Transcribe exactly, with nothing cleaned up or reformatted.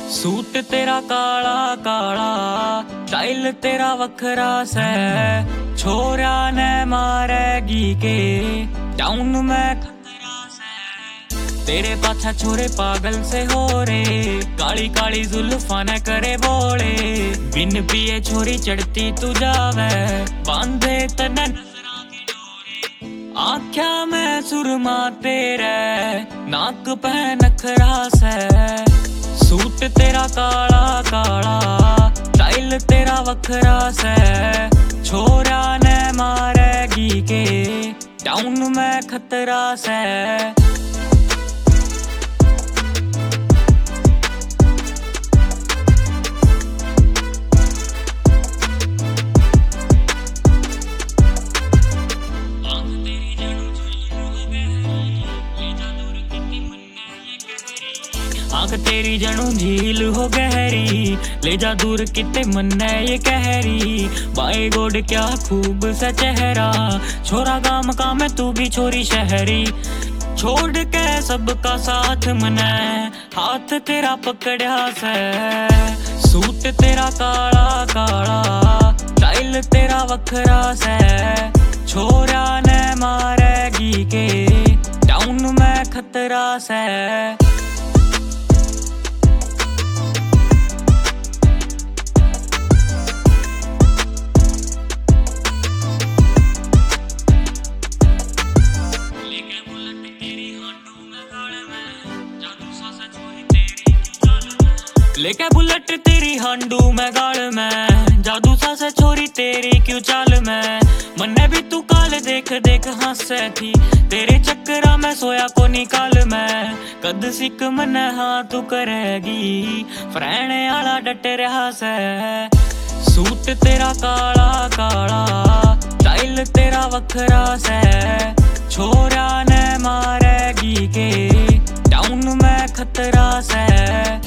Suit तेरा काला काला, स्टाइल तेरा वखरा से, छोरा ने मारेगी के टाउन में खतरा से। तेरे पाछा छोरे पागल से हो रे, काली काली जुल्फा ने करे बोले, बिन पिए छोरी चढ़ती तू जावे, बांधे तने नजरा के डोरे। आँख्या में सुरमा तेरे, नाक पे नखरा से, सूट तेरा काला काला, स्टाइल तेरा वखरा से, छोरा ने मारेगी के टाउन में खतरा से। आँख तेरी जणू झील हो गहरी, ले जा दूर किते मन्ने ये कहरी। बाए गोड क्या खूब सा चेहरा, छोरा गाम का मैं तू भी छोरी शहरी। छोड़ के सबका साथ मने, हाथ तेरा पकड़या से, सूट तेरा काला काला, स्टाइल तेरा वखरा से, छोरा ने मारेगी के टाउन में खतरा से। लेके बुलेट तेरी हांडू में गाल में, जादू सा से छोरी तेरी क्यों चाल में। मन्ने भी तू काल देख देख हंसे थी, तेरे चक्करा में सोया को निकाल में। कद सिक मन्ने हाँ तू करेगी, फ्रेंड आला डट रहा से, सूट तेरा काला काला, स्टाइल तेरा वखरा से, छोरा ने मारेगी के टाउन में खतरा से।